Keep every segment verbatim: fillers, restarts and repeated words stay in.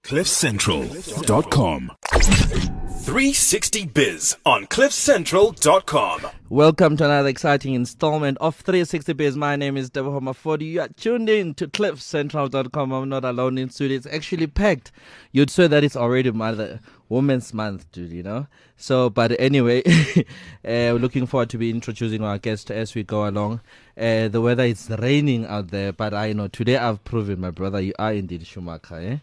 cliff central dot com. three sixty Biz on cliff central dot com. Welcome to another exciting installment of three sixty Biz. My name is Deborah Mafodi. You are tuned in to cliff central dot com. I'm not alone in studio. It's actually packed. You'd say that it's already Mother Women's Month, dude, you know? So, but anyway, uh, we're looking forward to be introducing our guest as we go along. Uh, the weather is raining out there, but I know today I've proven, my brother, you are indeed Schumacher, eh?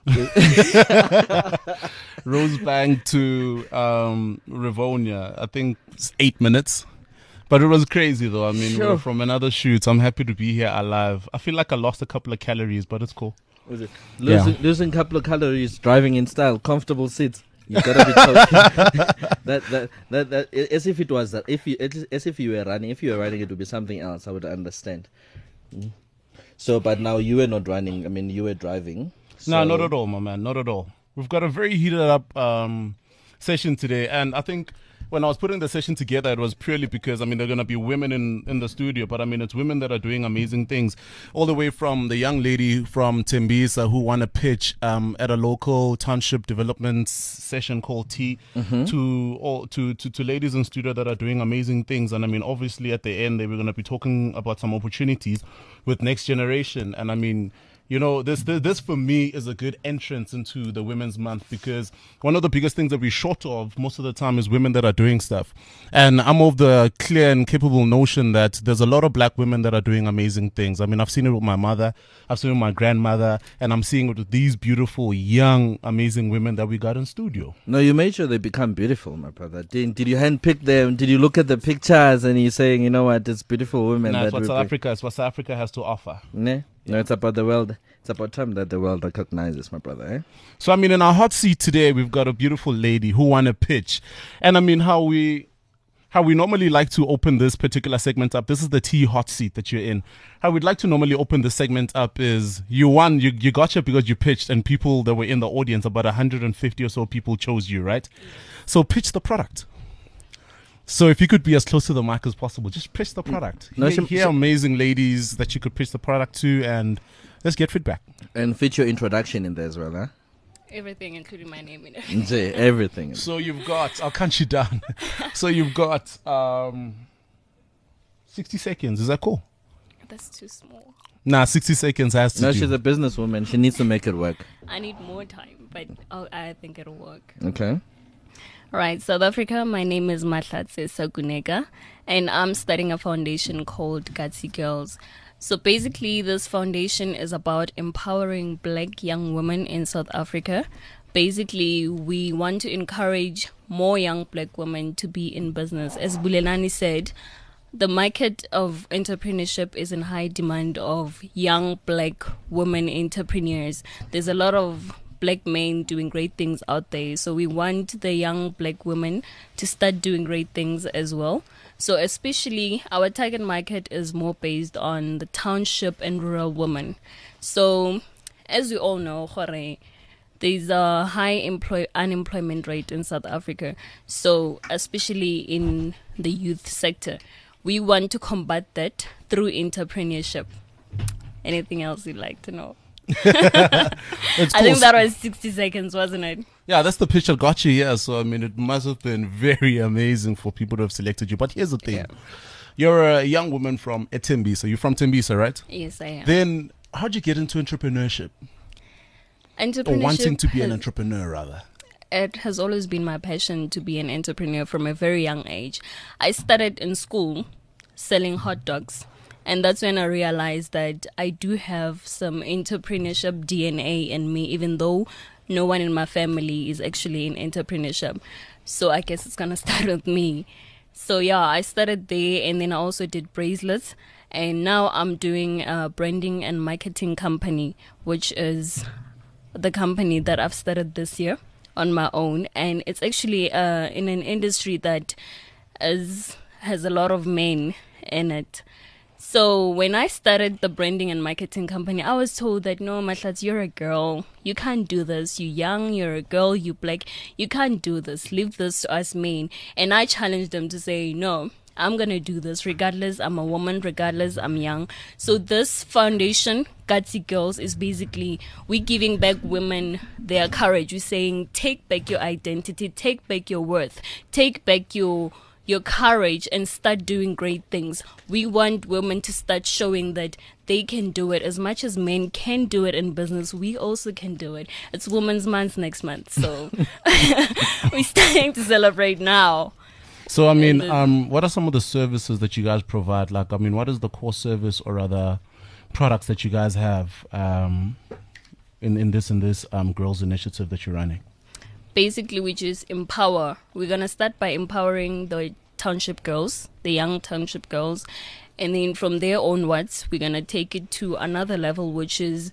Rosebank to um, Rivonia, I think it's eight minutes. But it was crazy though. I mean, Sure. we're from another shoot. I'm happy to be here alive. I feel like I lost a couple of calories, but it's cool. Was it? Losing, Yeah. losing a couple of calories, driving in style, comfortable seats. You gotta be talking. that, that, that, that, as if it was that. If you, as if you were running. If you were running, it would be something else. I would understand. Mm. So, but now you were not running. I mean, you were driving. No, So- not at all, my man. Not at all. We've got a very heated up um, session today. And I think when I was putting the session together, it was purely because, I mean, there are going to be women in, in the studio. But, I mean, it's women that are doing amazing things. All the way from the young lady from Tembisa who won a pitch um, at a local township development s- session called T Mm-hmm. to, all, to, to, to ladies in studio that are doing amazing things. And, I mean, obviously, at the end, they were going to be talking about some opportunities with Next Generation. And, I mean... You know, this, this this for me is a good entrance into the Women's Month because one of the biggest things that we're short of most of the time is women that are doing stuff. And I'm of the clear and capable notion that there's a lot of black women that are doing amazing things. I mean, I've seen it with my mother, I've seen it with my grandmother, and I'm seeing it with these beautiful, young, amazing women that we got in studio. No, you made sure they become beautiful, my brother. Did, did you handpick them? Did you look at the pictures and you're saying, you know what, it's beautiful women Nah, that it's what we South bring- Africa, it's what South Africa has to offer. Ne? No, it's about the world. It's about time that the world recognizes, my brother. Eh? So, I mean, in our hot seat today, we've got a beautiful lady who won a pitch. And, I mean, how we how we normally like to open this particular segment up, this is the T hot seat that you're in. How we'd like to normally open the segment up is you won, you, you got you because you pitched and people that were in the audience, about one hundred fifty or so people chose you, right? So, pitch the product. So if you could be as close to the mic as possible, just pitch the product. No, Here, she- here are amazing ladies that you could pitch the product to, and let's get feedback. And fit your introduction in there as well, huh? Everything, including my name in it. Nje, everything. So you've got, I'll count you down. So you've got um, sixty seconds. Is that cool? That's too small. Nah, sixty seconds has to No, do. she's a businesswoman. She needs to make it work. I need more time, but oh, I think it'll work. Okay. Right, South Africa, my name is Mahlatse Sagunega, and I'm starting a foundation called Gutsy Girls. So basically, this foundation is about empowering black young women in South Africa. Basically, we want to encourage more young black women to be in business. As Bulelani said, the market of entrepreneurship is in high demand of young black women entrepreneurs. There's a lot of black men doing great things out there. So we want the young black women to start doing great things as well. So especially our target market is more based on the township and rural women. So as we all know, Jorge, there's a high employ- unemployment rate in South Africa. So especially in the youth sector, we want to combat that through entrepreneurship. Anything else you'd like to know? It's I cool. think that was sixty seconds, wasn't it? Yeah, that's the pitch that got you here. So, I mean, it must have been very amazing for people to have selected you. But here's the thing. Yeah. You're a young woman from Tembisa. You're from Tembisa, right? Yes, I am. Then how'd you get into entrepreneurship? Or Entrepreneurship wanting to be an has- entrepreneur, rather? It has always been my passion to be an entrepreneur from a very young age. I started in school selling hot dogs. And that's when I realized that I do have some entrepreneurship D N A in me, even though no one in my family is actually in entrepreneurship. So I guess it's going to start with me. So yeah, I started there, and then I also did bracelets. And now I'm doing a branding and marketing company, which is the company that I've started this year on my own. And it's actually uh, in an industry that is, has a lot of men in it. So when I started the branding and marketing company, I was told that, no, Mahlatse, you're a girl. You can't do this. You're young. You're a girl. You're black. You can't do this. Leave this to us men. And I challenged them to say, no, I'm going to do this regardless I'm a woman, regardless I'm young. So this foundation, Gutsy Girls, is basically we giving back women their courage. We're saying take back your identity, take back your worth, take back your your courage and start doing great things. We want women to start showing that they can do it. As much as men can do it in business, we also can do it. It's Women's Month next month, so we're starting to celebrate now. So, I mean, um, what are some of the services that you guys provide? Like, I mean, what is the core service or other products that you guys have um, in, in this in this um, girls initiative that you're running? Basically, we just empower. We're going to start by empowering the township girls, the young township girls. And then from there onwards, we're going to take it to another level, which is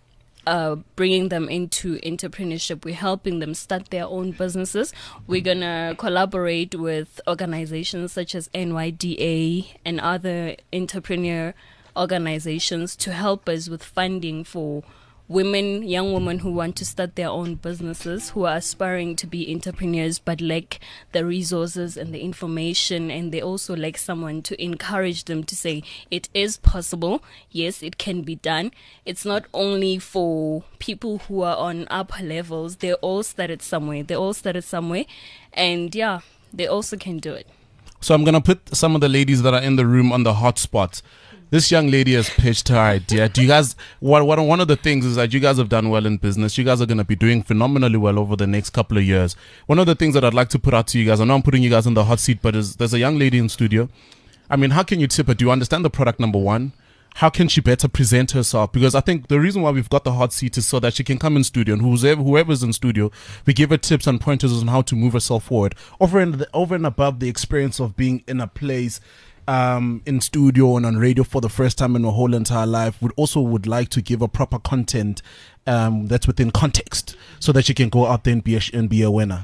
uh, bringing them into entrepreneurship. We're helping them start their own businesses. We're going to collaborate with organizations such as N Y D A and other entrepreneur organizations to help us with funding for women, young women who want to start their own businesses, who are aspiring to be entrepreneurs but lack the resources and the information, and they also lack someone to encourage them to say it is possible. Yes, it can be done. It's not only for people who are on upper levels. They all started somewhere. They all started somewhere, and yeah, they also can do it. So I'm gonna put some of the ladies that are in the room on the hot spot. This young lady has pitched her idea. Do you guys, what, what, one of the things is that you guys have done well in business. You guys are going to be doing phenomenally well over the next couple of years. One of the things that I'd like to put out to you guys, I know I'm putting you guys in the hot seat, but is, there's a young lady in studio. I mean, how can you tip her? Do you understand the product, number one? How can she better present herself? Because I think the reason why we've got the hot seat is so that she can come in studio, and whoever, whoever's in studio, we give her tips and pointers on how to move herself forward. Over and, over and above the experience of being in a place Um, in studio and on radio for the first time in her whole entire life, would also would like to give a proper content um, that's within context, so that she can go out there and be a, and be a winner.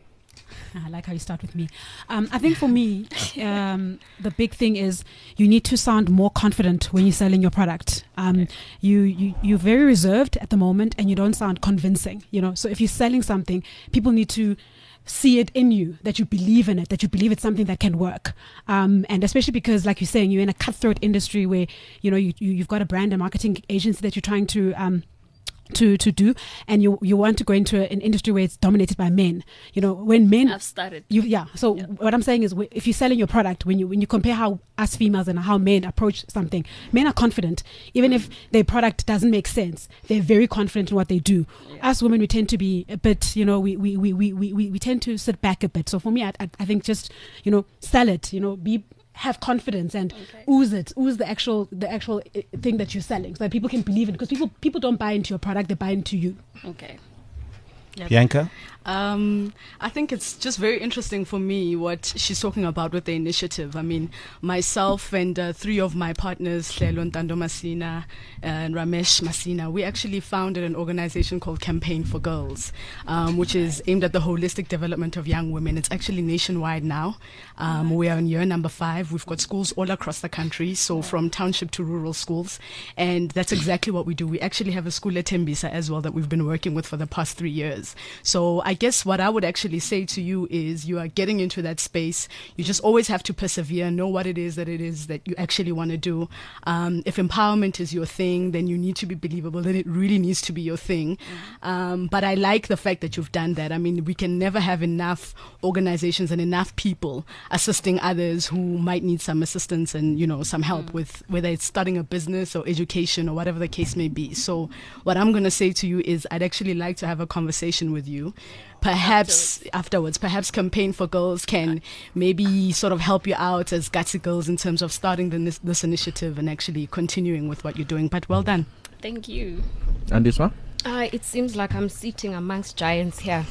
I like how you start with me. Um, I think for me, um, the big thing is you need to sound more confident when you're selling your product. Um, you, you, you're very reserved at the moment and you don't sound convincing, you know. So if you're selling something, people need to see it in you, that you believe in it, that you believe it's something that can work. Um, and especially because, like you're saying, you're in a cutthroat industry where, you know, you, you, you've got a brand and marketing agency that you're trying to um, to to do, and you you want to go into an industry where it's dominated by men. You know, when men I've started. You, yeah. So yeah. what I'm saying is, if you're selling your product, when you when you compare how us females and how men approach something, men are confident. Even if their product doesn't make sense, they're very confident in what they do. Yeah. Us women, we tend to be a bit, you know, we we, we, we, we, we tend to sit back a bit. So for me, I, I, I think just, you know, sell it, you know, be have confidence and okay. ooze it, ooze the actual the actual thing that you're selling, so that people can believe it. Because people people don't buy into your product, they buy into you. Okay. Yep. Bianca? Um, I think it's just very interesting for me what she's talking about with the initiative. I mean, myself and uh, three of my partners, Hlelo Ntando Masina and Ramesh Masina, we actually founded an organization called Campaign for Girls, um, which is aimed at the holistic development of young women. It's actually nationwide now. Um, we are in year number five. We've got schools all across the country, so from township to rural schools. And that's exactly what we do. We actually have a school at Tembisa as well that we've been working with for the past three years. So I guess what I would actually say to you is you are getting into that space. You just always have to persevere, know what it is that it is that you actually want to do. Um, if empowerment is your thing, then you need to be believable. Then it really needs to be your thing. Um, but I like the fact that you've done that. I mean, we can never have enough organizations and enough people assisting others who might need some assistance and, you know, some help mm. with whether it's starting a business or education or whatever the case may be. So what I'm going to say to you is I'd actually like to have a conversation with you. Perhaps afterwards. afterwards, perhaps Campaign for Girls can maybe sort of help you out as Gutsy Girls in terms of starting the, this, this initiative and actually continuing with what you're doing. But well done. Thank you. And this one? Uh, it seems like I'm sitting amongst giants here.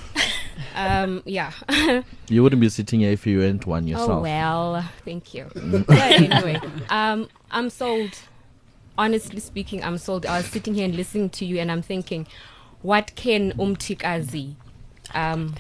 um, yeah. You wouldn't be sitting here if you weren't one yourself. Oh, well, thank you. Yeah, anyway, um, I'm sold. Honestly speaking, I'm sold. I was sitting here and listening to you and I'm thinking, what can Umtikazi um,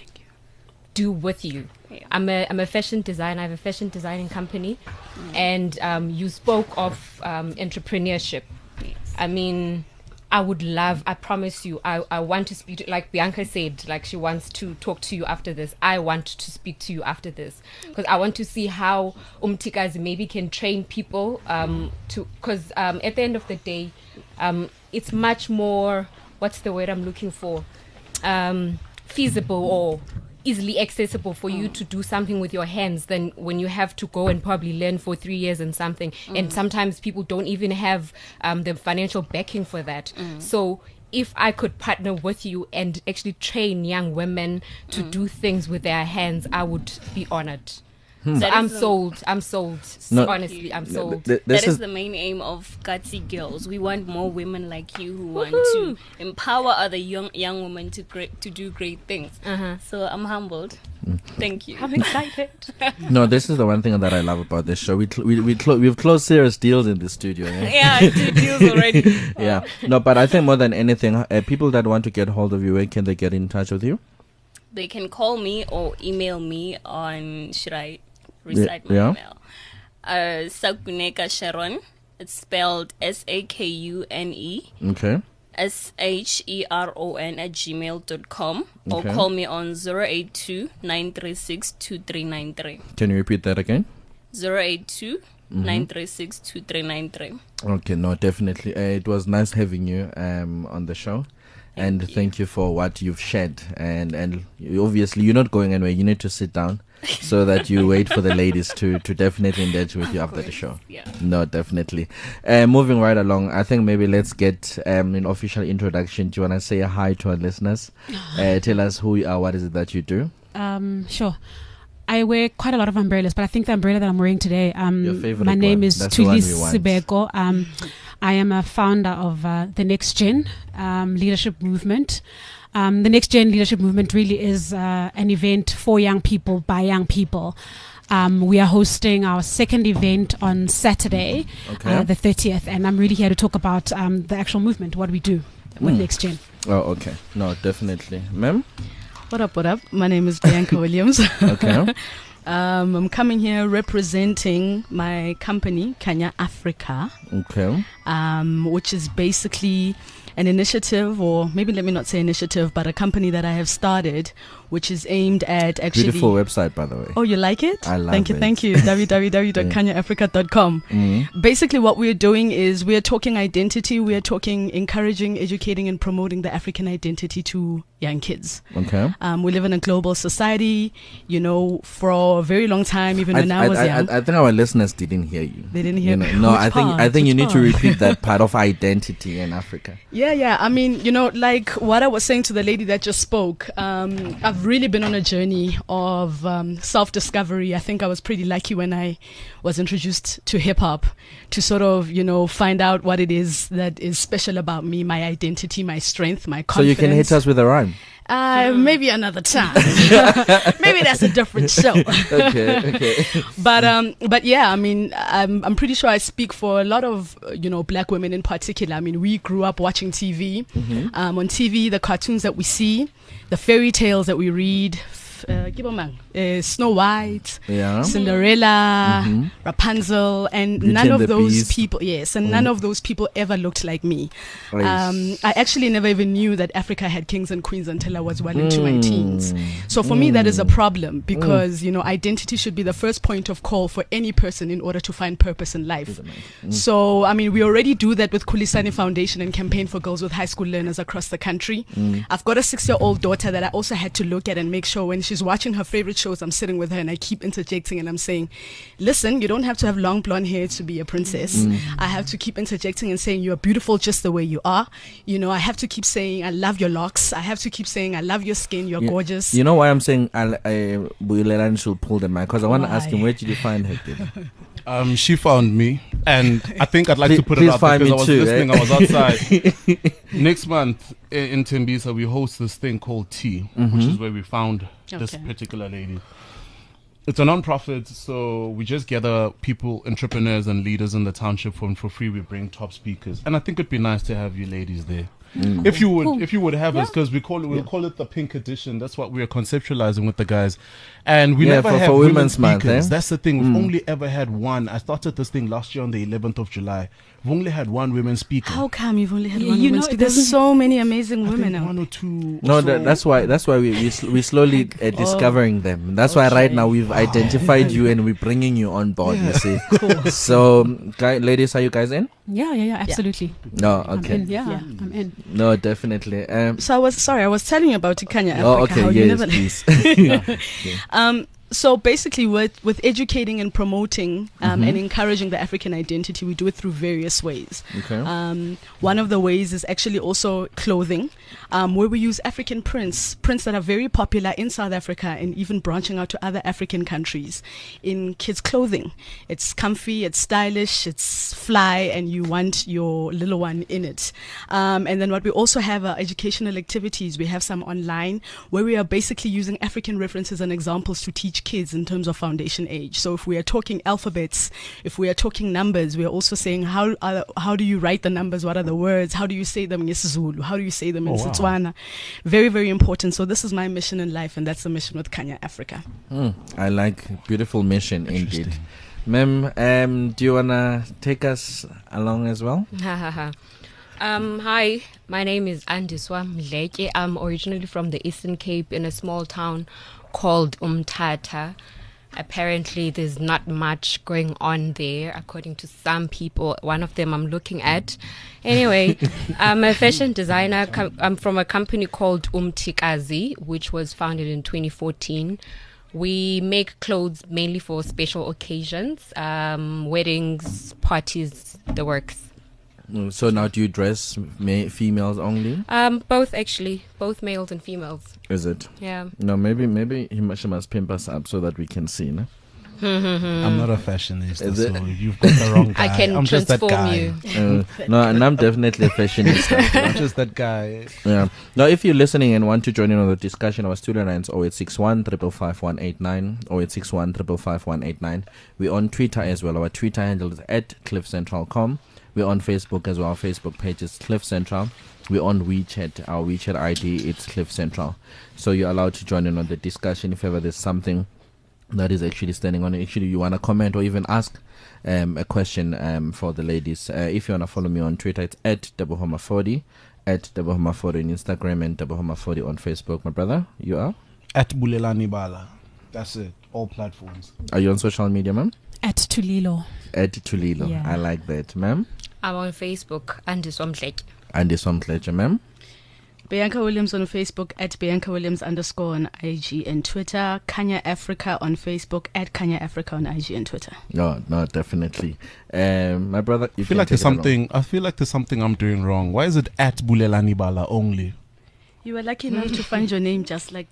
do with you? Yeah. I'm a I'm a fashion designer. I have a fashion designing company, mm. and um, you spoke of um, entrepreneurship. Yes. I mean, I would love, I promise you, I, I want to speak to, like Bianca said, like she wants to talk to you after this. I want to speak to you after this because I want to see how Umtikazi maybe can train people um, to, because um, at the end of the day, um, it's much more, what's the word I'm looking for? Um, feasible or easily accessible for you to do something with your hands than when you have to go and probably learn for three years and something. Mm. And sometimes people don't even have um, the financial backing for that. Mm. So if I could partner with you and actually train young women to mm. do things with their hands, I would be honored. Hmm. So I'm sold. I'm sold. No, Honestly, I'm sold. Th- th- that is, is the main aim of Gutsy Girls. We want more women like you who want to empower other young young women to great, to do great things. Uh-huh. So I'm humbled. Mm. Thank you. I'm excited. No, this is the one thing that I love about this show. We cl- we we clo- we've closed serious deals in the studio. Eh? Yeah, two deals already. Yeah. No, but I think more than anything, uh, people that want to get hold of you, where can they get in touch with you? They can call me or email me on, should I recite my yeah. email? Uh, Sakuneka Sharon. It's spelled S A K U N E. Okay. S H E R O N at gmail dot com. Okay. Or call me on zero eight two, nine three six, two three nine three. Can you repeat that again? zero eight two, nine three six, two three nine three. Okay, no, definitely. Uh, it was nice having you um, on the show. Thank and you. Thank you for what you've shared. And and you, obviously, you're not going anywhere. You need to sit down so that you wait for the ladies to, to definitely engage with you Of after the course, show. yeah. No, definitely. Uh, moving right along, I think maybe let's get um, an official introduction. Do you want to say a hi to our listeners? Uh, tell us who you are, what is it that you do? Um, sure. I wear quite a lot of umbrellas, but I think the umbrella that I'm wearing today, um, Your favorite my name one. is That's the one Tuli we want. Sibeko. Um, I am a founder of uh, the Next Gen um, Leadership Movement. Um, the Next Gen Leadership Movement really is uh, an event for young people by young people. Um, we are hosting our second event on Saturday, Okay. uh, the thirtieth, and I'm really here to talk about um, the actual movement, what we do with Mm. Next Gen. Oh, okay. No, definitely. Ma'am? What up, what up? My name is Bianca Williams. Okay. um, I'm coming here representing my company, Kanya Africa, Okay. um, which is basically an initiative, or maybe let me not say initiative, but a company that I have started, which is aimed at actually... Beautiful website, by the way. Oh, you like it? I love thank you, it. Thank you, w w w dot kanya africa dot com. Mm. Basically, what we're doing is we're talking identity, we're talking encouraging, educating, and promoting the African identity to young kids. Okay. Um, we live in a global society, you know, for a very long time, even I, when I, I, was I, young. I, I think our listeners didn't hear you. They didn't hear You know, me. No, Which I think I part? think you Which need to part? repeat that part of identity in Africa. Yeah, yeah. I mean, you know, like what I was saying to the lady that just spoke, um, I've really been on a journey of um, self-discovery. I think I was pretty lucky when I was introduced to hip-hop to sort of, you know, find out what it is that is special about me, my identity, my strength, my So confidence. you can hit us with a rhyme. Uh, maybe another time. Maybe that's a different show. Okay, okay. But um, but yeah, I mean, I'm I'm pretty sure I speak for a lot of uh, you know black women in particular. I mean, we grew up watching T V. Mm-hmm. Um, on T V, the cartoons that we see, the fairy tales that we read. f- Uh, give 'em a- uh, Snow White, Yeah. Cinderella, Mhm. Rapunzel, and Beauty none and of the those Beast. people. Yes, and none of those people ever looked like me. Right. Um, I actually never even knew that Africa had kings and queens until I was well into my teens. Mm. So for me, that is a Mm. problem because you know identity should be the first point of call for any person in order to find purpose in life. Mm. So I mean, we already do that with Kulisani Foundation and Campaign for Girls with High School Learners across the country. Mm. I've got a six-year-old daughter that I also had to look at and make sure when she's watching her favorite shows, I'm sitting with her and I keep interjecting and I'm saying, "Listen, you don't have to have long blonde hair to be a princess." Mm. I have to keep interjecting and saying, "You're beautiful just the way you are." You know, I have to keep saying, "I love your locks." I have to keep saying, "I love your skin. You're Yeah. gorgeous." You know why I'm saying I'll, I Builelan should pull the mic? Because I want to ask him, Why? where did you find her? Kid? Um, she found me, and I think I'd like Please- to put please it out find because me I was too, listening. eh? I was outside. Next month in, in Tembisa, we host this thing called Tea, which Mhm. is where we found this Okay. particular lady. It's a non-profit, so we just gather people, entrepreneurs, and leaders in the township for for free. We bring top speakers, and I think it'd be nice to have you ladies there. Mm. If you would, Cool. if you would have us, because we call it, we'll call it the pink edition. That's what we are conceptualizing with the guys, and we Yeah, never for- have for women Women's Month, speakers. eh? That's the thing. We've Mm. only ever had one. I started this thing last year on the eleventh of July. We've only had one women speaker. How come you've only had Yeah, one you woman know, speaker? it There's doesn't- so many amazing I women think out. one or two. No, or that, so. that's why. That's why we we sl- we slowly uh, discovering them. That's why right Okay. now we've identified you and we're bringing you on board. You see. Cool. So, guy, ladies, are you guys in? Yeah, yeah, yeah, absolutely. No. I'm Okay. in. Yeah, Yeah. I'm in. No, definitely. Um. So I was sorry, I was telling you about Kanya Africa. Oh, okay. how you Yes, never please. Um, so basically, with with educating and promoting um, Mhm. and encouraging the African identity, we do it through various ways. Okay. Um, one of the ways is actually also clothing, um, where we use African prints, prints that are very popular in South Africa and even branching out to other African countries in kids' clothing. It's comfy, it's stylish, it's fly, and you want your little one in it. Um, and then what we also have are educational activities. We have some online where we are basically using African references and examples to teach kids in terms of foundation age. So if we are talking alphabets, if we are talking numbers, we are also saying how are, how do you write the numbers? What are the words? How do you say them in Zulu? How do you say them in Oh, wow. Setswana? Very, very important. So this is my mission in life, and that's the mission with Kanya Africa. Mm, I like beautiful mission indeed. Ma'am, um, do you wanna take us along as well? um, hi, my name is Andiswa Mleke. I'm originally from the Eastern Cape in a small town called Umtata. Apparently, there's not much going on there, according to some people. One of them I'm looking at. Anyway, I'm a fashion designer. Com- I'm from a company called Umtikazi, which was founded in twenty fourteen. We make clothes mainly for special occasions, um, weddings, parties, the works. Mm, So now, do you dress ma- females only? Um, both actually, both males and females. Is it? Yeah. No, maybe maybe he must, she must pimp us up so that we can see. No? I'm not a fashionista, Is it- so you've got the wrong guy. I can I'm just that transform guy. you. Uh, no, and I'm definitely a fashionista. I'm just that guy. Yeah. Now, if you're listening and want to join in on the discussion, our studio line is oh eight six one, five five five, one eight nine, oh eight six one, five five five, one eight nine. We're on Twitter as well. Our Twitter handle is at cliff central dot com. We're on Facebook as well. Our Facebook page is Cliff Central. We're on WeChat. Our WeChat I D is Cliff Central. So you're allowed to join in on the discussion if ever there's something that is actually standing on it. Actually, you want to comment or even ask um, a question um, for the ladies. Uh, if you want to follow me on Twitter, it's at double homa forty, at double homa forty on Instagram, and double homa forty on Facebook. My brother, you are? At Bulelani Bala. That's it. All platforms. Are you on social media, ma'am? At Tulilo. At Tulilo. Yeah. I like that, ma'am. I'm on Facebook, Andiswa Mleke. And this one, pleasure, ma'am. Bianca Williams on Facebook, at Bianca Williams underscore on I G and Twitter. Kanya Africa on Facebook, at Kanya Africa on I G and Twitter. No, no, definitely. Um, my brother, you I feel can like there's take it along. something. I feel like there's something I'm doing wrong. Why is it at Bulelani Bala only? You were lucky enough to find your name just like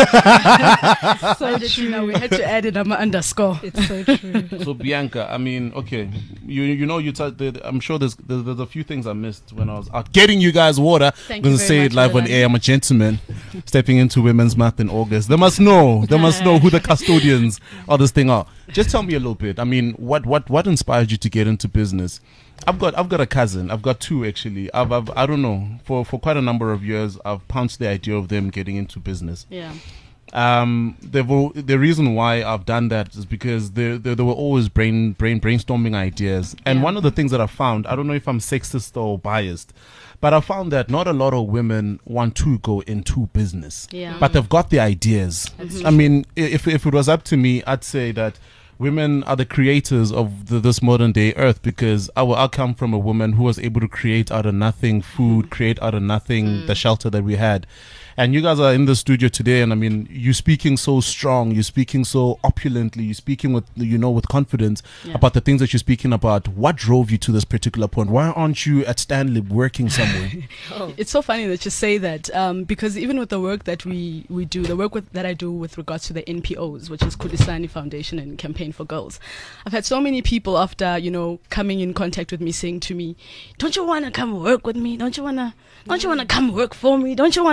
that. So You know, we had to add it, I'm underscore. It's so true. So Bianca, I mean, okay, you you know you. T- the, I'm sure there's, there's there's a few things I missed when I was out getting you guys water. Thank I'm you gonna very say much, it live on Melanie. air. I'm a gentleman, stepping into Women's Month in August. They must know. They must know who the custodians of this thing are. Just tell me a little bit. I mean, what what what inspired you to get into business? I've got I've got a cousin. I've got two actually. I've, I've I don't know for for quite a number of years. I've pounced the idea of them getting into business. Yeah. Um, the vo- the reason why I've done that is because there there there were always brain brain brainstorming ideas, and Yeah. one of the things that I found, I don't know if I'm sexist or biased, but I found that not a lot of women want to go into business, Yeah. but they've got the ideas. I mean, i- if if it was up to me, I'd say that women are the creators of the, this modern day earth, because I, will- I come from a woman who was able to create out of nothing food, create out of nothing the shelter that we had. And you guys are in the studio today, and I mean, you're speaking so strong, you're speaking so opulently, you're speaking with, you know, with confidence Yeah. about the things that you're speaking about. What drove you to this particular point? Why aren't you at Stanley working somewhere? It's so funny that you say that, um, because even with the work that we, we do, the work with, that I do with regards to the N P Os, which is Kudisani Foundation and Campaign for Girls, I've had so many people after, you know, coming in contact with me saying to me, don't you want to come work with me? Don't you want to, don't you want to come work for me? Don't you want to do this?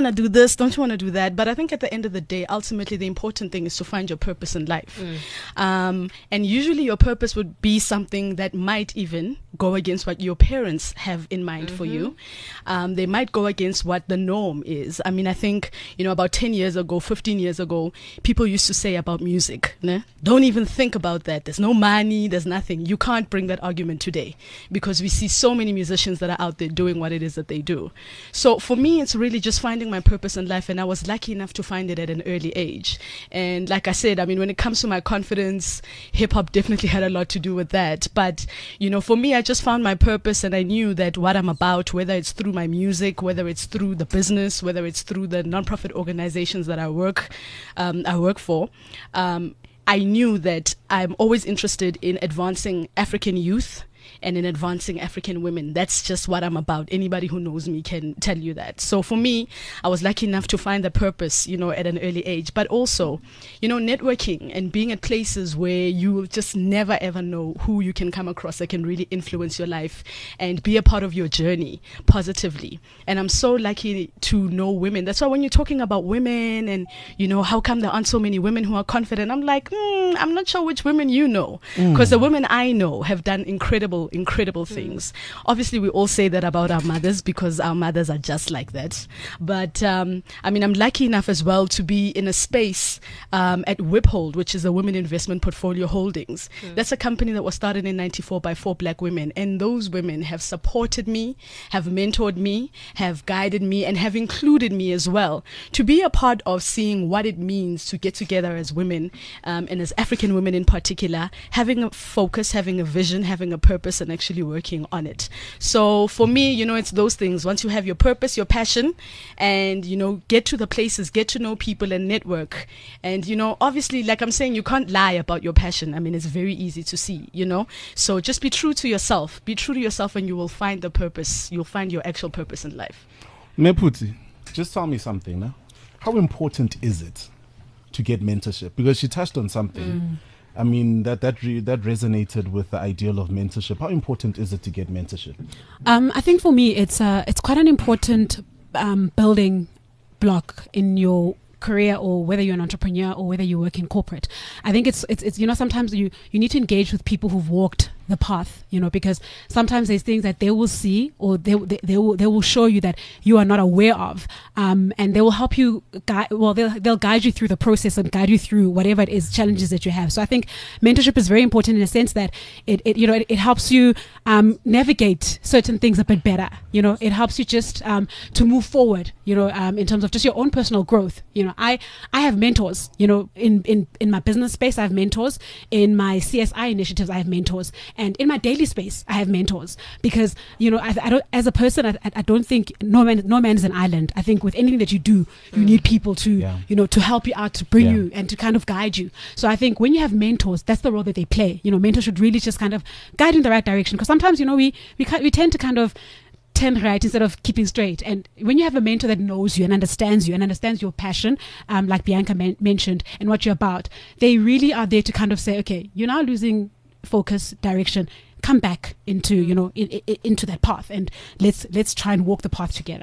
this? Don't you want to do that? But I think at the end of the day, ultimately, the important thing is to find your purpose in life. Mm. Um, and usually your purpose would be something that might even go against what your parents have in mind mm-hmm. for you. Um, they might go against what the norm is. I mean, I think, you know, about ten years ago, fifteen years ago, people used to say about music, ne? Don't even think about that. There's no money, there's nothing. You can't bring that argument today because we see so many musicians that are out there doing what it is that they do. So for me, it's really just finding my purpose in life, and I was lucky enough to find it at an early age. And like I said, I mean, when it comes to my confidence, hip-hop definitely had a lot to do with that. But, you know, for me, I just found my purpose, and I knew that what I'm about, whether it's through my music, whether it's through the business, whether it's through the nonprofit organizations that I work, um, I work for, um, I knew that I'm always interested in advancing African youth and in advancing African women. That's just what I'm about. Anybody who knows me can tell you that. So for me, I was lucky enough to find the purpose, you know, at an early age. But also, you know, networking and being at places where you will just never ever know who you can come across that can really influence your life and be a part of your journey positively. And I'm so lucky to know women. That's why when you're talking about women and, you know, how come there aren't so many women who are confident, I'm like, mm, I'm not sure which women you know. Because mm. the women I know have done incredible incredible things. Mm. Obviously, we all say that about our mothers because our mothers are just like that. But um, I mean, I'm lucky enough as well to be in a space um, at Whiphold, which is a women investment portfolio holdings. Mm. That's a company that was started in ninety-four by four black women. And those women have supported me, have mentored me, have guided me, and have included me as well to be a part of seeing what it means to get together as women um, and as African women in particular, having a focus, having a vision, having a purpose, and actually working on it. So for me, you know, it's those things. Once you have your purpose, your passion, and, you know, get to the places, get to know people and network. And, you know, obviously, like I'm saying, you can't lie about your passion. I mean, it's very easy to see, you know. So just be true to yourself. Be true to yourself and you will find the purpose. You'll find your actual purpose in life. Meputi, just tell me something now. How important is it to get mentorship? Because she touched on something. Mm. I mean, that that re- that resonated with the ideal of mentorship. How important is it to get mentorship? Um, I think for me, it's uh, it's quite an important um, building block in your career, or whether you're an entrepreneur or whether you work in corporate. I think it's it's, it's you know, sometimes you, you need to engage with people who've walked the path, you know, because sometimes there's things that they will see or they they, they will they will show you that you are not aware of, um, and they will help you guide. Well, they'll they'll guide you through the process and guide you through whatever it is challenges that you have. So I think mentorship is very important in a sense that it, it you know it, it helps you um, navigate certain things a bit better. You know, it helps you just um, to move forward. You know, um, in terms of just your own personal growth. You know, I I have mentors. You know, in in in my business space, I have mentors. In my C S I initiatives, I have mentors. And in my daily space, I have mentors because, you know, I, I don't, as a person, I, I don't think no man, no man is an island. I think with anything that you do, you mm. need people to, yeah. you know, to help you out, to bring yeah. you and to kind of guide you. So I think when you have mentors, that's the role that they play. You know, mentors should really just kind of guide in the right direction. Because sometimes, you know, we, we, we tend to kind of turn right instead of keeping straight. And when you have a mentor that knows you and understands you and understands your passion, um, like Bianca men- mentioned, and what you're about, they really are there to kind of say, okay, you're now losing focus, direction, come back into, you know, in, in, into that path, and let's let's try and walk the path together.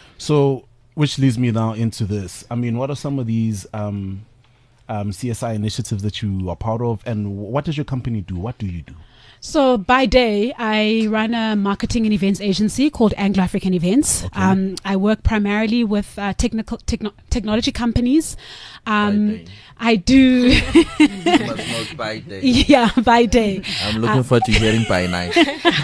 So, which leads me now into this. I mean, what are some of these um, um, C S I initiatives that you are part of, and what does your company do? What do you do? So by day, I run a marketing and events agency called Anglo African Events. Okay. Um, I work primarily with uh, technical techno- technology companies. Um, I do. You must know by day. Yeah, by day. I'm looking uh, forward to hearing by night.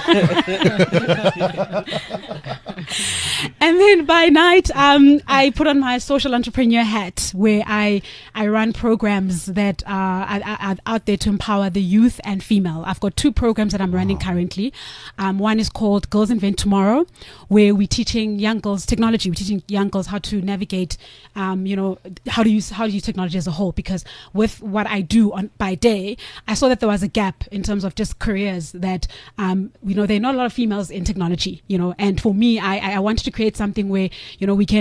And then by night, um, I put on my social entrepreneur hat, where I I run programs that are, are, are out there to empower the youth and female. I've got two programs that I'm running currently. Um, one is called Girls Invent Tomorrow, where we're teaching young girls technology. We're teaching young girls how to navigate, um, you know, how to use how to use technology as a whole. Because with what I do on by day, I saw that there was a gap in terms of just careers that, um, you know, there are not a lot of females in technology, you know. And for me, I, I wanted to create something where, you know, we can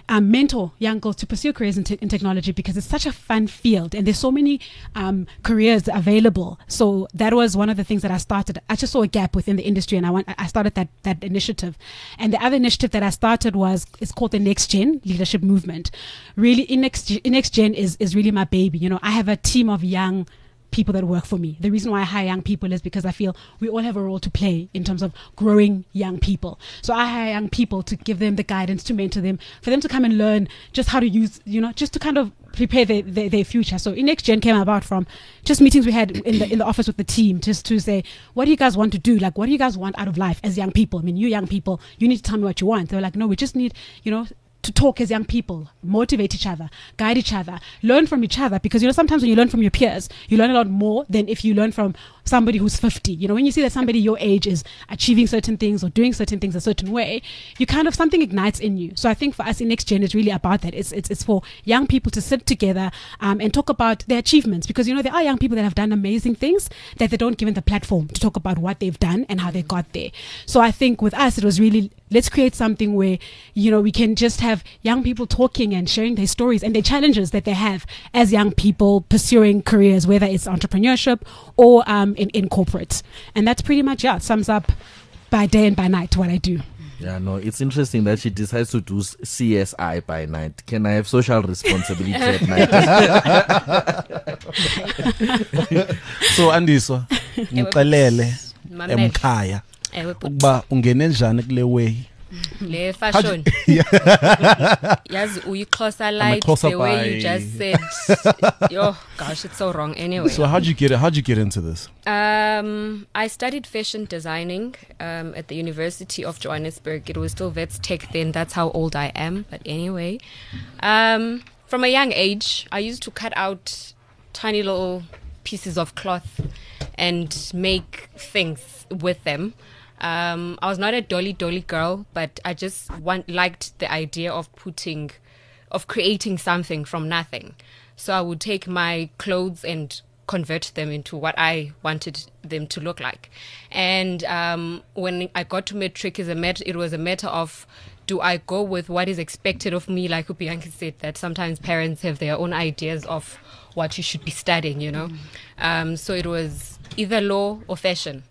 um, mentor young girls to pursue careers in, te- in technology because it's such a fun field and there's so many um, careers available. So that was one of the things that I started. I just saw a gap within the industry and I want I started that that initiative. And the other initiative that I started was it's called the Next Gen Leadership Movement. Really, in Next, in Next Gen is is really my baby. You know, I have a team of young people that work for me. The reason why I hire young people is because I feel we all have a role to play in terms of growing young people. So I hire young people to give them the guidance, to mentor them, for them to come and learn just how to use, you know, just to kind of prepare their, their, their future. So in Next Gen came about from just meetings we had in the in the office with the team, just to say, what do you guys want to do? Like, what do you guys want out of life as young people? I mean, you young people, you need to tell me what you want. They were like, no, we just need, you know, to talk as young people, motivate each other, guide each other, learn from each other. Because, you know, sometimes when you learn from your peers, you learn a lot more than if you learn from somebody who's fifty. You know, when you see that somebody your age is achieving certain things or doing certain things a certain way, you kind of, something ignites in you. So I think for us in Next Gen, it's really about that. It's it's, it's for young people to sit together um, and talk about their achievements. Because, you know, there are young people that have done amazing things that they don't give them the platform to talk about what they've done and how they got there. So I think with us, it was really, let's create something where, you know, we can just have young people talking and sharing their stories and their challenges that they have as young people pursuing careers, whether it's entrepreneurship or um, in, in corporate. And that's pretty much, yeah, sums up by day and by night what I do. Yeah, no, it's interesting that she decides to do C S I by night. Can I have social responsibility at night? So Andiswa, ngixelele Mamele. emkhaya Ewe, but ukuba ungene njani kule way. le fashion. Yazi uyixhosa light Xhosa the way you by- just said. Yo, gosh, it's so wrong. Anyway. So how'd you get it? How'd you get into this? Um, I studied fashion designing um, at the University of Johannesburg. It was still Vets Tech then. That's how old I am. But anyway, um, from a young age, I used to cut out tiny little pieces of cloth and make things with them. Um, I was not a dolly dolly girl, but I just want, liked the idea of putting, of creating something from nothing. So I would take my clothes and convert them into what I wanted them to look like. And um, when I got to matric, is a mat- it was a matter of, do I go with what is expected of me? Like Upiyanki said, that sometimes parents have their own ideas of what you should be studying, you know. Mm. Um, so it was either law or fashion.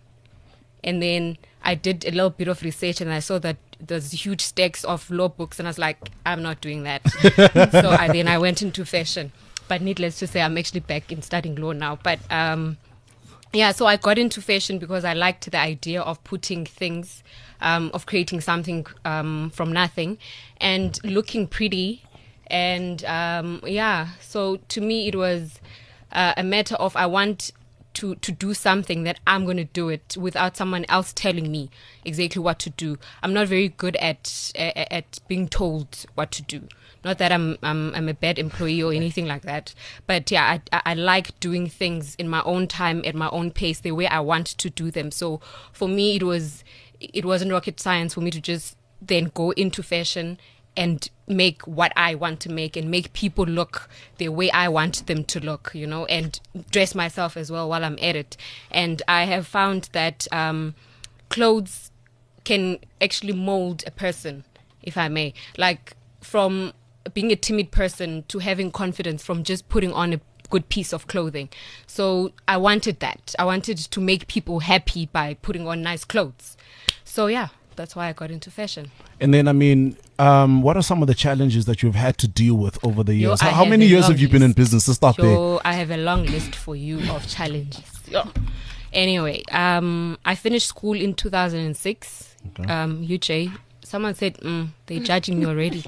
And then I did a little bit of research and I saw that there's huge stacks of law books and I was like, I'm not doing that. So I, then I went into fashion. But needless to say, I'm actually back in studying law now. But um, yeah, so I got into fashion because I liked the idea of putting things, um, of creating something um, from nothing and looking pretty. And um, yeah, so to me it was uh, a matter of I want to to do something that I'm going to do it without someone else telling me exactly what to do. I'm not very good at at, at being told what to do. Not that I'm, I'm I'm a bad employee or anything like that, but yeah, I, I like doing things in my own time, at my own pace, the way I want to do them. So for me, it was it wasn't rocket science for me to just then go into fashion and make what I want to make and make people look the way I want them to look, you know, and dress myself as well while I'm at it. And I have found that um, clothes can actually mold a person, if I may, like from being a timid person to having confidence from just putting on a good piece of clothing. So I wanted that. I wanted to make people happy by putting on nice clothes. So yeah, that's why I got into fashion. And then, I mean, um, what are some of the challenges that you've had to deal with over the Yo, years? I How, how have many a years long have you been in list. business? To start there. So I have a long list for you of challenges. Yo. Anyway, um, I finished school in two thousand six. Okay. Um, U J. Someone said, mm, they're judging me already.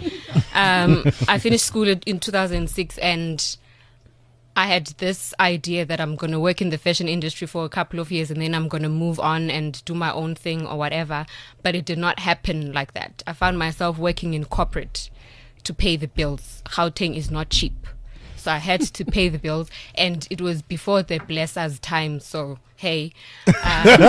um, I finished school in two thousand six and I had this idea that I'm going to work in the fashion industry for a couple of years and then I'm going to move on and do my own thing or whatever. But it did not happen like that. I found myself working in corporate to pay the bills. Gauteng is not cheap. So I had to pay the bills. And it was before the bless us time. So, hey. Um, so,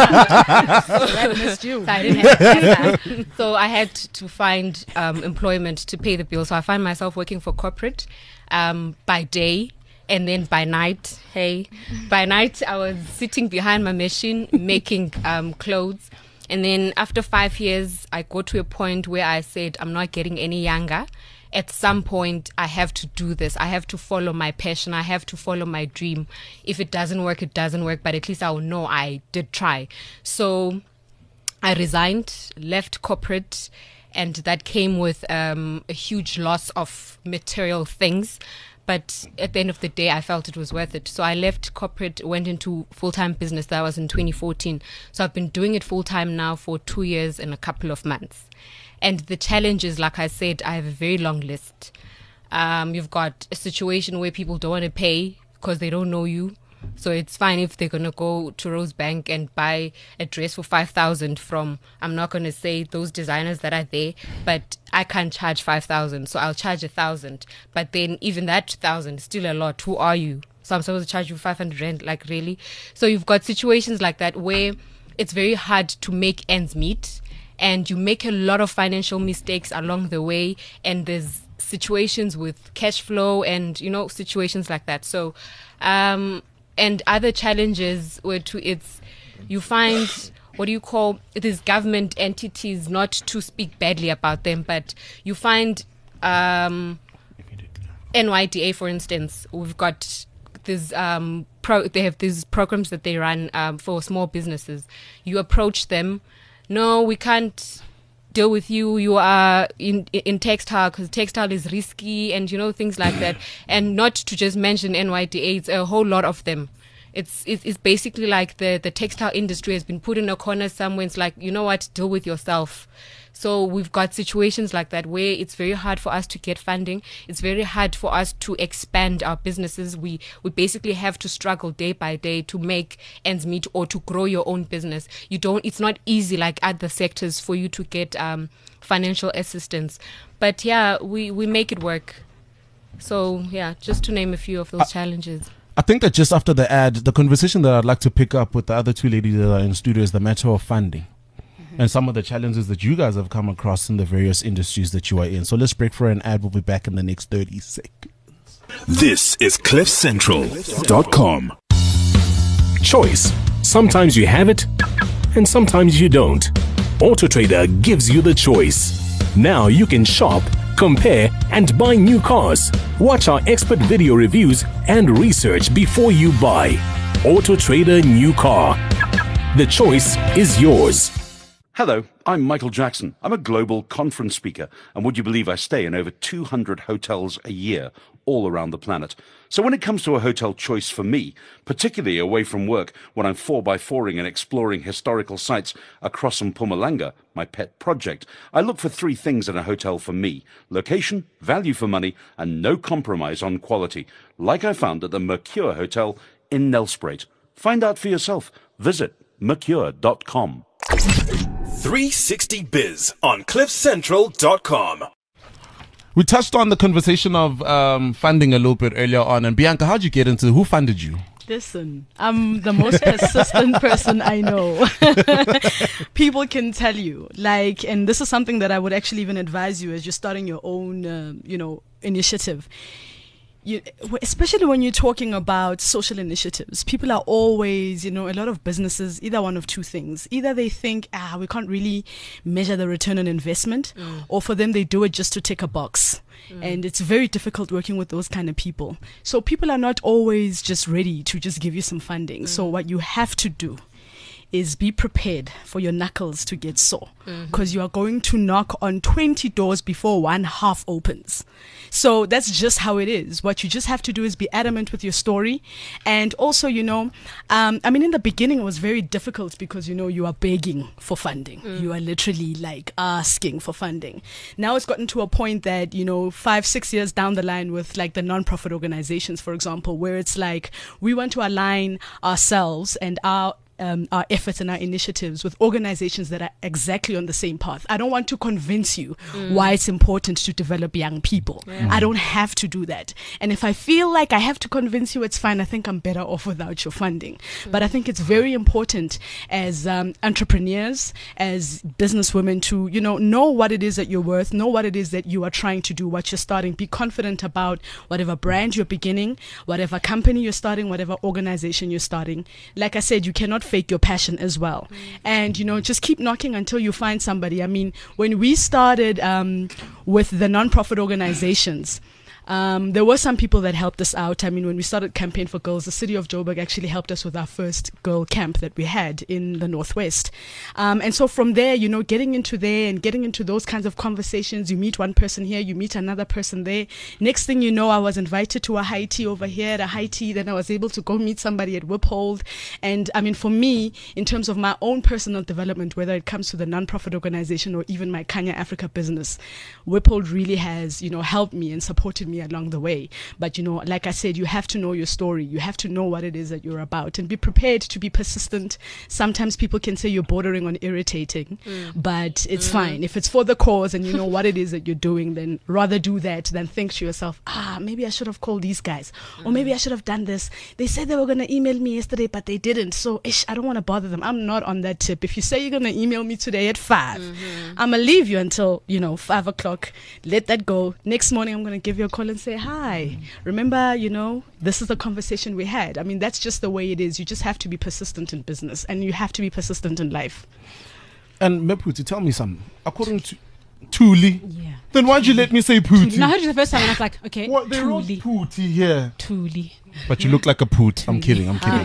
That missed you. so I didn't have that. So I had to find um, employment to pay the bills. So I found myself working for corporate um, by day. And then by night, hey, by night I was sitting behind my machine making um, clothes. And then after five years, I got to a point where I said, I'm not getting any younger. at some point I have to do this. I have to follow my passion. I have to follow my dream. If it doesn't work, it doesn't work, but at least I will know I did try. So I resigned, left corporate, and that came with um, a huge loss of material things. But at the end of the day, I felt it was worth it. So I left corporate, went into full-time business. That was in twenty fourteen. So I've been doing it full-time now for two years and a couple of months. And the challenges, like I said, I have a very long list. Um, you've got a situation where people don't want to pay because they don't know you. So it's fine if they're going to go to Rosebank and buy a dress for five thousand from, I'm not going to say those designers that are there, but I can't charge five thousand, so I'll charge one thousand. But then even that one thousand is still a lot. Who are you? So I'm supposed to charge you five hundred rand, like really? So you've got situations like that where it's very hard to make ends meet, and you make a lot of financial mistakes along the way, and there's situations with cash flow and, you know, situations like that. So, um... and other challenges were to it's you find what do you call these government entities, not to speak badly about them, but you find um, N Y D A, for instance. We've got this um, pro they have these programs that they run um, for small businesses. You approach them, no, we can't deal with you. You are in in textile because textile is risky, and you know, things like that. And not to just mention N Y D A, it's a whole lot of them. It's it's, it's basically like the the textile industry has been put in a corner somewhere. It's like, you know what, deal with yourself. So we've got situations like that where it's very hard for us to get funding. It's very hard for us to expand our businesses. We we basically have to struggle day by day to make ends meet or to grow your own business. You don't. It's not easy like other sectors for you to get um, financial assistance. But yeah, we, we make it work. So yeah, just to name a few of those uh, challenges. I think that just after the ad, the conversation that I'd like to pick up with the other two ladies that are in studio is the matter of funding. And some of the challenges that you guys have come across in the various industries that you are in. So let's break for an ad. We'll be back in the next thirty seconds. This is cliff central dot com. Choice. Sometimes you have it, and sometimes you don't. AutoTrader gives you the choice. Now you can shop, compare, and buy new cars. Watch our expert video reviews and research before you buy. AutoTrader New Car. The choice is yours. Hello, I'm Michael Jackson. I'm a global conference speaker, and would you believe I stay in over two hundred hotels a year all around the planet. So when it comes to a hotel choice for me, particularly away from work when I'm four by fouring and exploring historical sites across Mpumalanga, my pet project, I look for three things in a hotel for me: location, value for money, and no compromise on quality, like I found at the Mercure Hotel in Nelspruit. Find out for yourself. Visit mercure dot com. three sixty Biz on cliff central dot com. We touched on the conversation of um, funding a little bit earlier on. And Bianca, how'd you get into it? Who funded you? Listen, I'm the most persistent person I know. People can tell you, like, and this is something that I would actually even advise you as you're starting your own, uh, you know, initiative. You, especially when you're talking about social initiatives, people are always, you know, a lot of businesses, either one of two things. Either they think, ah, we can't really measure the return on investment, mm. or for them, they do it just to tick a box. Mm. And it's very difficult working with those kind of people. So people are not always just ready to just give you some funding. Mm. So what you have to do is be prepared for your knuckles to get sore, because mm-hmm. you are going to knock on twenty doors before one half opens. So that's just how it is. What you just have to do is be adamant with your story. And also, you know, um, I mean, in the beginning, it was very difficult because, you know, you are begging for funding. Mm. You are literally like asking for funding. Now it's gotten to a point that, you know, five, six years down the line with like the nonprofit organizations, for example, where it's like we want to align ourselves and our Um, our efforts and our initiatives with organizations that are exactly on the same path. I don't want to convince you mm. why it's important to develop young people. Yeah. I don't have to do that. And if I feel like I have to convince you, it's fine. I think I'm better off without your funding. Mm. But I think it's very important as um, entrepreneurs, as businesswomen to, you know, know what it is that you're worth, know what it is that you are trying to do, what you're starting. Be confident about whatever brand you're beginning, whatever company you're starting, whatever organization you're starting. Like I said, you cannot fake your passion as well. And, you know, just keep knocking until you find somebody. I mean, when we started um, with the non-profit organizations, Um, there were some people that helped us out. I mean, when we started Campaign for Girls, the city of Joburg actually helped us with our first girl camp that we had in the Northwest. Um, and so from there, you know, getting into there and getting into those kinds of conversations, you meet one person here, you meet another person there. Next thing you know, I was invited to a high tea over here at a high tea. Then I was able to go meet somebody at Wiphold. And I mean, for me, in terms of my own personal development, whether it comes to the nonprofit organization or even my Kanya Africa business, Wiphold really has, you know, helped me and supported me along the way. But, you know, like I said, you have to know your story. You have to know what it is that you're about and be prepared to be persistent. Sometimes people can say you're bordering on irritating, mm. but it's mm. fine. If it's for the cause and you know what it is that you're doing, then rather do that than think to yourself, ah, maybe I should have called these guys, mm. or maybe I should have done this. They said they were going to email me yesterday, but they didn't. So ish, I don't want to bother them. I'm not on that tip. If you say you're going to email me today at five, mm-hmm. I'm going to leave you until, you know, five o'clock. Let that go. Next morning, I'm going to give you a call and say, hi, remember, you know, this is the conversation we had. I mean, that's just the way it is. You just have to be persistent in business and you have to be persistent in life. And Meputi, tell me something. According to Thuli, yeah. then why'd you let me say Puti? No, I heard you the first time and I was like, okay, what, they wrote Puti here. Thuli. But you look like a poot. I'm kidding, I'm kidding.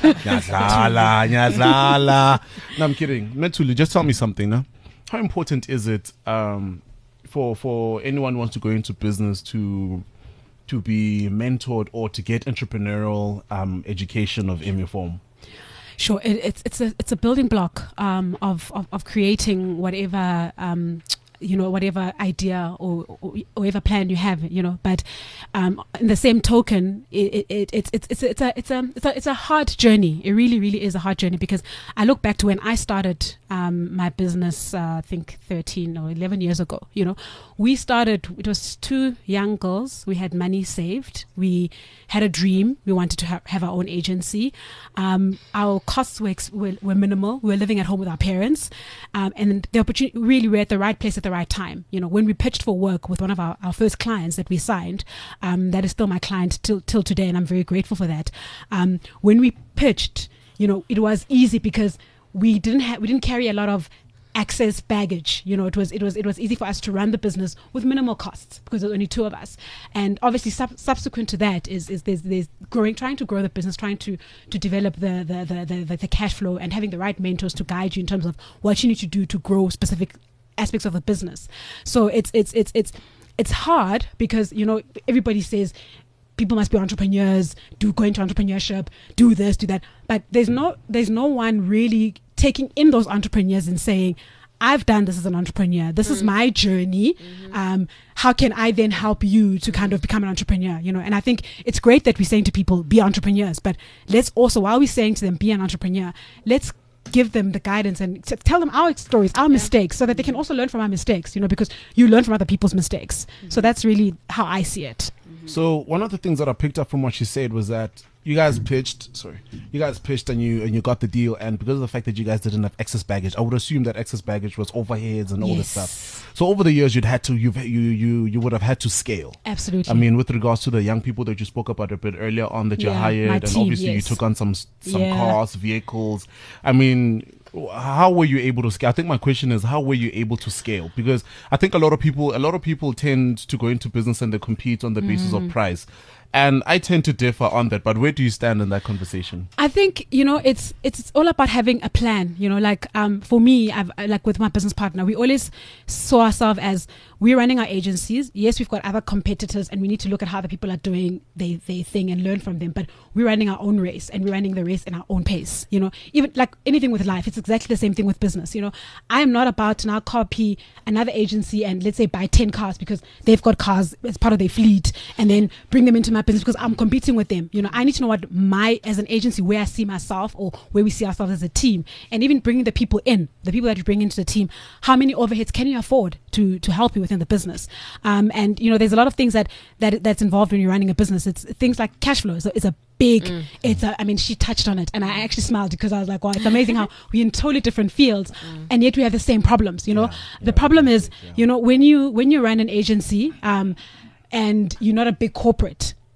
Nyazala, nyazala. No, I'm kidding. Meputi, just tell me something, no? How important is it um, for for anyone who wants to go into business to to be mentored or to get entrepreneurial um, education of any form? Sure, it, it's it's a it's a building block um, of, of of creating whatever um, you know whatever idea or, or whatever plan you have, you know. But um, in the same token, it, it, it, it's it's it's a it's a it's a it's a hard journey. It really really is a hard journey because I look back to when I started um, my business. Uh, I think thirteen or eleven years ago. You know, we started. It was two young girls. We had money saved. We had a dream. We wanted to ha- have our own agency. Um, our costs were, ex- were were minimal. We were living at home with our parents, um, and the opportunity really were at the right place at the right time. You know, when we pitched for work with one of our, our first clients that we signed, um, that is still my client till till today, and I'm very grateful for that. Um, when we pitched, you know, it was easy because we didn't have we didn't carry a lot of access baggage. You know, it was it was it was easy for us to run the business with minimal costs because there's only two of us. And obviously sub- subsequent to that is is there's, there's growing trying to grow the business, trying to to develop the the, the the the the cash flow and having the right mentors to guide you in terms of what you need to do to grow specific aspects of the business. So it's it's it's it's it's hard because, you know, everybody says people must be entrepreneurs, do go into entrepreneurship, do this, do that. But there's no there's no one really taking in those entrepreneurs and saying, I've done this as an entrepreneur. This mm. is my journey. Mm-hmm. Um, how can I then help you to kind of become an entrepreneur? You know, and I think it's great that we're saying to people, be entrepreneurs. But let's also, while we're saying to them, be an entrepreneur, let's give them the guidance and t- tell them our stories, our yeah. mistakes, so that they can also learn from our mistakes, you know, because you learn from other people's mistakes. Mm-hmm. So that's really how I see it. Mm-hmm. So one of the things that I picked up from what she said was that you guys pitched, sorry, you guys pitched and you and you got the deal, and because of the fact that you guys didn't have excess baggage, I would assume that excess baggage was overheads and all yes. this stuff. So over the years, you'd had to, you've, you you you would have had to scale. Absolutely. I mean, with regards to the young people that you spoke about a bit earlier on that you yeah, hired, and team, obviously yes. you took on some some yeah. cars, vehicles. I mean, how were you able to scale? I think my question is, how were you able to scale? Because I think a lot of people, a lot of people tend to go into business and they compete on the basis mm. of price. And I tend to differ on that, but where do you stand in that conversation? I think, you know, it's it's all about having a plan. You know, like um, for me, I've like with my business partner, we always saw ourselves as we're running our agencies. Yes, we've got other competitors, and we need to look at how the people are doing their their thing and learn from them. But we're running our own race, and we're running the race in our own pace. You know, even like anything with life, it's exactly the same thing with business. You know, I am not about to now copy another agency and let's say buy ten cars because they've got cars as part of their fleet, and then bring them into my business because I'm competing with them. You know, I need to know what my, as an agency, where I see myself or where we see ourselves as a team, and even bringing the people in, the people that you bring into the team, how many overheads can you afford to to help you within the business? Um, and you know, there's a lot of things that that that's involved when you're running a business. It's things like cash flow. So it's a big, mm. it's a, I mean, she touched on it, and I actually smiled because I was like, wow, it's amazing how we're in totally different fields, mm. and yet we have the same problems. You know, yeah, the yeah, problem is, yeah. you know, when you when you run an agency, um, and you're not a big corporate,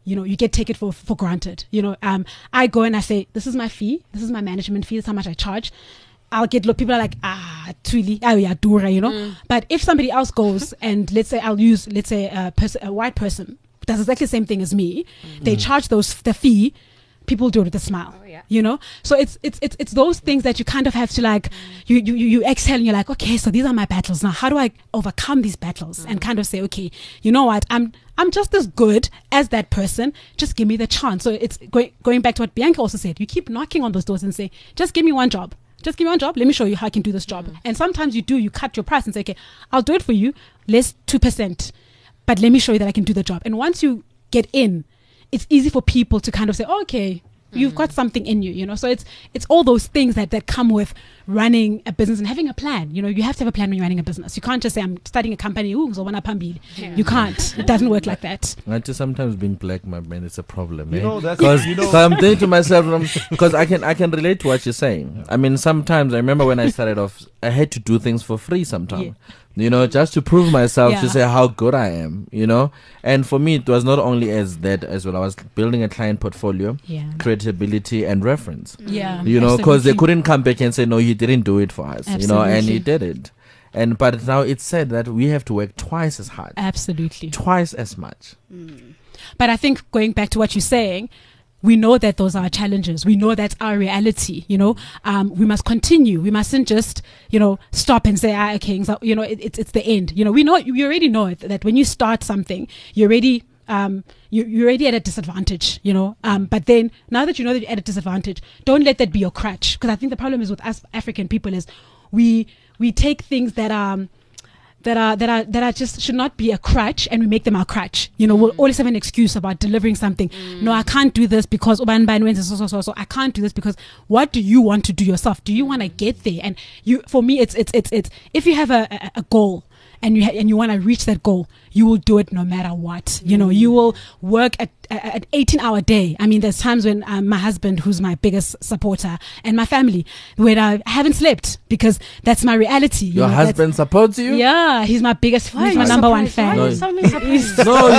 you know, you get take it for for granted. You know, um, I go and I say, this is my fee, this is my management fee, this is how much I charge. I'll get look. People are like, ah, truly, oh yeah, dura, you know. Mm. But if somebody else goes and let's say I'll use, let's say a, pers- a white person does exactly the same thing as me, mm. they charge those the fee. People do it with a smile, oh, yeah. you know. So it's it's it's it's those things that you kind of have to like. Mm. You, you you exhale and you're like, okay, so these are my battles now. How do I overcome these battles mm. and kind of say, okay, you know what, I'm I'm just as good as that person. Just give me the chance. So it's going going back to what Bianca also said. You keep knocking on those doors and say, just give me one job. Just give me one job. Let me show you how I can do this job. Mm. And sometimes you do, you cut your price and say, okay, I'll do it for you, less two percent. But let me show you that I can do the job. And once you get in, it's easy for people to kind of say, oh, okay, mm. you've got something in you, you know. So it's it's all those things that, that come with running a business and having a plan. You know, you have to have a plan when you're running a business. You can't just say, I'm starting a company. Ooh, so wanna pambi. You can't. It doesn't work like that. Not just sometimes being black, my man, it's a problem. You eh? know, that's because you know. so I'm thinking to myself, because I can I can relate to what you're saying. I mean, sometimes I remember when I started off, I had to do things for free sometimes. Yeah. You know, just to prove myself, yeah. to say how good I am, you know. And for me, it was not only as that as well. I was building a client portfolio, yeah. credibility and reference. Yeah, you know, because they couldn't come back and say, no, you didn't do it for us, absolutely. You know, and he did it. And but now it's said that we have to work twice as hard. Absolutely. Twice as much. Mm. But I think going back to what you're saying, we know that those are challenges. We know that's our reality. You know, um, we must continue. We mustn't just, you know, stop and say, ah, okay, so, you know, it, it's it's the end. You know, we know you already know it, that when you start something, you're already um, you, you're already at a disadvantage. You know, um, but then now that you know that you're at a disadvantage, don't let that be your crutch. Because I think the problem is with us African people is we we take things that are. That are that are that are just should not be a crutch, and we make them our crutch. You know, mm. we'll always have an excuse about delivering something. Mm. No, I can't do this because Uban Ban wins so so so so. I can't do this because what do you want to do yourself? Do you want to get there? And you, for me, it's it's it's it's if you have a a, a goal and you ha- and you want to reach that goal, you will do it no matter what. Mm. You know, you will work at an eighteen hour day. I mean, there's times when um, my husband, who's my biggest supporter, and my family, when I haven't slept because that's my reality. You Your know, husband supports you? Yeah, he's my biggest, Why he's my number one fan. Why no, no,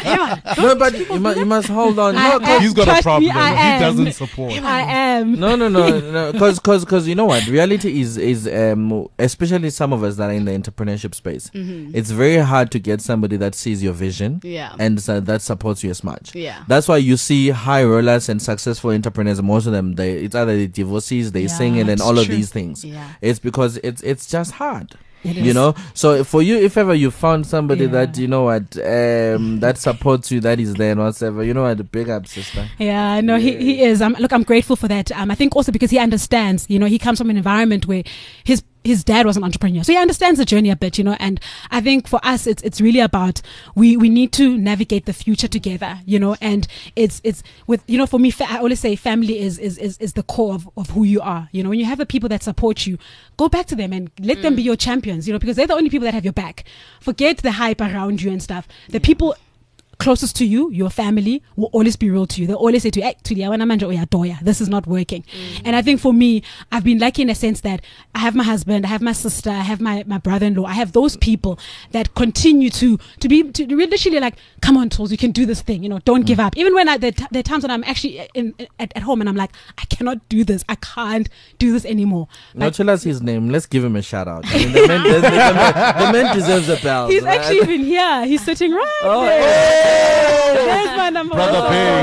no, but you must, you must hold on. I, no, I, he's got a problem. Me, I he am. doesn't support. I am. No, no, no, because no, because because you know what? Reality is is um, especially some of us that are in the entrepreneurship space. Mm-hmm. It's very hard to get somebody that sees your vision, yeah, and uh, that supports you as much. Yeah, that's why you see high rollers and successful entrepreneurs. Most of them, they it's either the divorcees, they yeah, sing it, and all true. of these things. Yeah, it's because it's it's just hard. It you is. know, so for you, if ever you found somebody Yeah. that you know what um, that supports you, that is there and whatever, you know what, big up, sister. Yeah, no, he, he is. Um, look, I'm grateful for that. Um, I think also because he understands, you know, he comes from an environment where his his dad was an entrepreneur, so he understands the journey a bit, you know. And I think for us, it's it's really about we we need to navigate the future together, you know. And it's it's with you know, for me, fa- I always say family is is is, is the core of, of who you are. You know, when you have the people that support you, go back to them and let mm. them be your champions, you know, because they're the only people that have your back. Forget the hype around you and stuff. The yeah. people closest to you, your family, will always be real to you. They'll always say to you, actually, I want to manja oyadoya. This is not working. Mm. And I think for me, I've been lucky in a sense that I have my husband, I have my sister, I have my, my brother-in-law, I have those people that continue to to be to literally like, come on, Tools, you can do this thing, you know, don't mm. give up. Even when I, there, there are times when I'm actually in, at, at home and I'm like, I cannot do this. I can't do this anymore. Now tell us his name. Let's give him a shout out. I mean, the, man, the, the, the, man, the man deserves a bell. He's right? actually even here. He's sitting right oh, there. Hey. There's my number Brother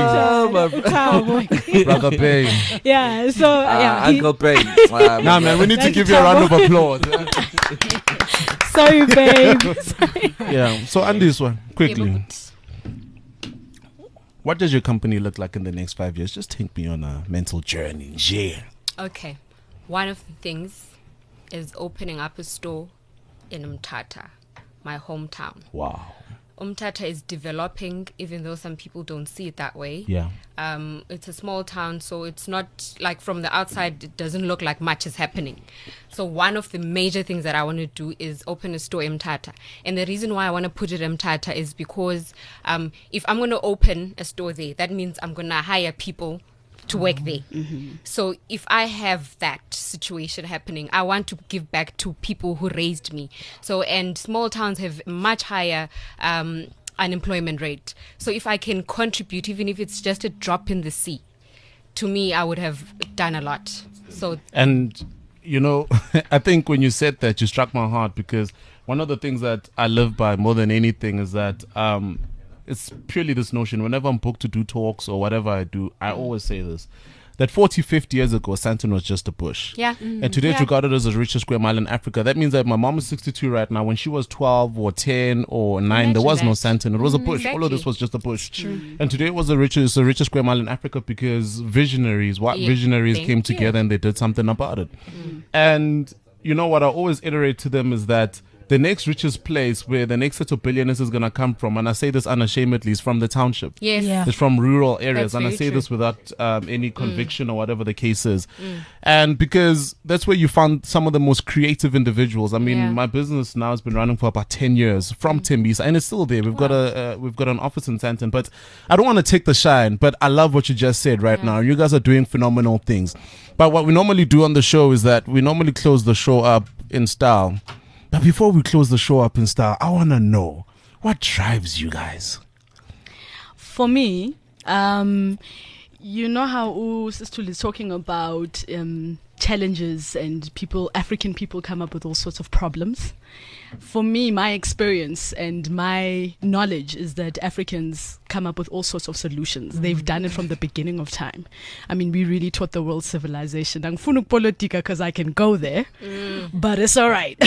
one. Payne. Brother Payne. Yeah, so uh, yeah, uh, Uncle Payne. Uh, nah, man, we need to give you a round of applause. Sorry, babe. Sorry. Yeah. So on this one, quickly, what does your company look like in the next five years? Just take me on a mental journey. Yeah. Okay. One of the things is opening up a store in Umtata, my hometown. Wow. Umtata is developing, even though some people don't see it that way. Yeah. Um, it's a small town, so it's not like from the outside, it doesn't look like much is happening. So one of the major things that I want to do is open a store in Mtata. And the reason why I want to put it in Mtata is because um, if I'm going to open a store there, that means I'm going to hire people to work there. Mm-hmm. So if I have that situation happening, I want to give back to people who raised me. So, and small towns have much higher um, unemployment rate. So if I can contribute, even if it's just a drop in the sea, to me, I would have done a lot. So And, you know, I think when you said that, you struck my heart, because one of the things that I live by more than anything is that um, it's purely this notion. Whenever I'm booked to do talks or whatever I do, I always say this, that forty, fifty years ago, Sandton was just a bush. yeah. And today Yeah. it's regarded as the richest square mile in Africa. That means that my mom is sixty-two right now. When she was twelve or ten or nine, there Imagine was no that. Sandton. It was a Mm, bush. All of this exactly. was just a bush. And today it was the richest, the richest square mile in Africa because visionaries, white Yeah. visionaries Thank came you. together and they did something about it. And you know what I always iterate to them is that the next richest place where the next set of billionaires is going to come from, and I say this unashamedly, is from the township. Yes. Yeah. It's from rural areas, That's and I very say true. this without um, any conviction or whatever the case is. And because that's where you find some of the most creative individuals. I mean, Yeah. my business now has been running for about ten years from Timbisa, and it's still there. We've got a uh, we've got an office in Sandton, but I don't want to take the shine. But I love what you just said right now. You guys are doing phenomenal things. But what we normally do on the show is that we normally close the show up in style. But before we close the show up in style, I want to know what drives you guys. For me, um, you know how Sistul is talking about um, challenges and people, African people come up with all sorts of problems. For me, my experience and my knowledge is that Africans come up with all sorts of solutions. Mm. They've done it from the beginning of time. I mean, we really taught the world civilization. Angifuna ukupolitika because I can go there, mm. but it's all right.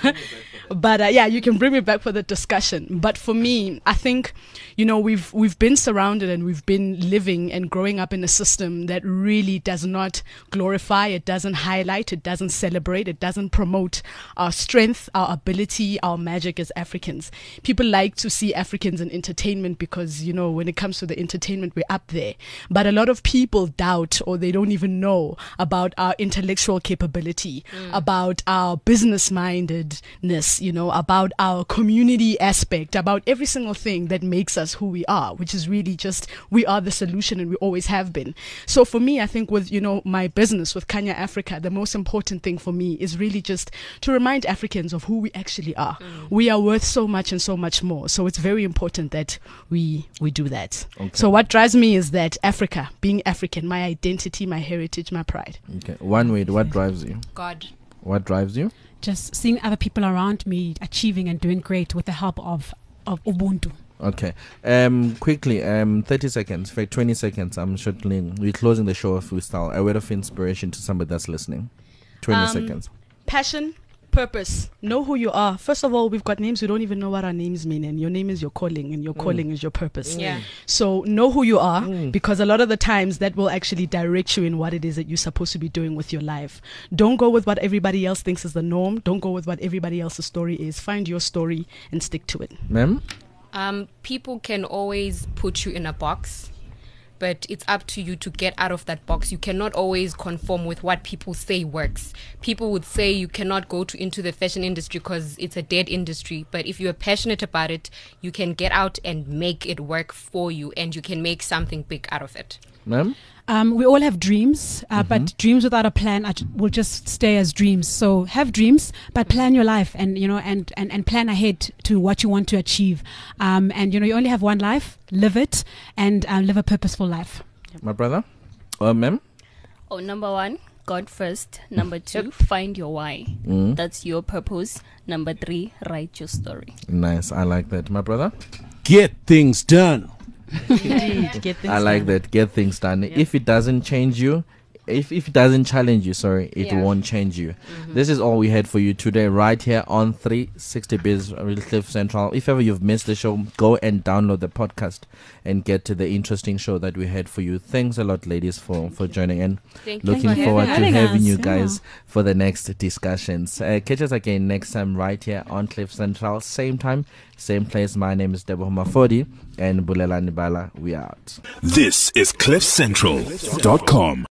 But uh, yeah, you can bring me back for the discussion. But for me, I think, you know, we've we've been surrounded and we've been living and growing up in a system that really does not glorify, it doesn't highlight, it doesn't celebrate, it doesn't promote our strength, our ability, our magic as Africans. People like to see Africans in entertainment because, you know, when it comes to the entertainment, we're up there. But a lot of people doubt or they don't even know about our intellectual capability, mm. about our business mindedness, you know, about our community aspect, about every single thing that makes us who we are, which is really just, we are the solution and we always have been. So for me, I think with, you know, my business with Kanya Africa, the most important thing for me is really just to remind Africans of who we actually are. Mm. We are worth so much and so much more. So it's very important that we, we do that. Okay. So what drives me is that Africa, being African, my identity, my heritage, my pride. Okay. One word, what drives you? God. What drives you? Just seeing other people around me achieving and doing great with the help of, of Ubuntu. Okay. Um, quickly, um, thirty seconds, for twenty seconds, I'm shuttling. We're closing the show off with style. A word of inspiration to somebody that's listening. twenty Um, seconds. Passion, purpose. Know who you are. First of all, we've got names. We don't even know what our names mean. And your name is your calling, and your calling is your purpose. Yeah. So know who you are, Mm. because a lot of the times that will actually direct you in what it is that you're supposed to be doing with your life. Don't go with what everybody else thinks is the norm. Don't go with what everybody else's story is. Find your story and stick to it. Ma'am? Um, people can always put you in a box, but it's up to you to get out of that box. You cannot always conform with what people say works. People would say you cannot go to into the fashion industry because it's a dead industry. But if you're passionate about it, you can get out and make it work for you, and you can make something big out of it. Ma'am? Um, we all have dreams, uh, Mm-hmm. but dreams without a plan are, ju- will just stay as dreams. So have dreams, but plan your life, and you know, and, and, and plan ahead to what you want to achieve. Um, and you know, you only have one life. Live it, and uh, live a purposeful life. My brother? Uh, ma'am? Oh, number one, God first. Number two, find your why. Mm. That's your purpose. Number three, write your story. Nice. I like that. My brother? Get things done. Indeed, get things I like done. that. Get things done. If it doesn't change you, if, if it doesn't challenge you, sorry, it Yeah. won't change you. This is all we had for you today, right here on three sixty Biz Real Cliff Central. If ever you've missed the show, go and download the podcast and get to the interesting show that we had for you. Thanks a lot, ladies, for, for joining in. Thank you Looking for forward to having having us. you Yeah. guys for the next discussions. Uh, catch us again next time right here on Cliff Central. Same time, same place. My name is Deborah Mafodi and Bulelani Bala. We are out. This is cliff central dot com.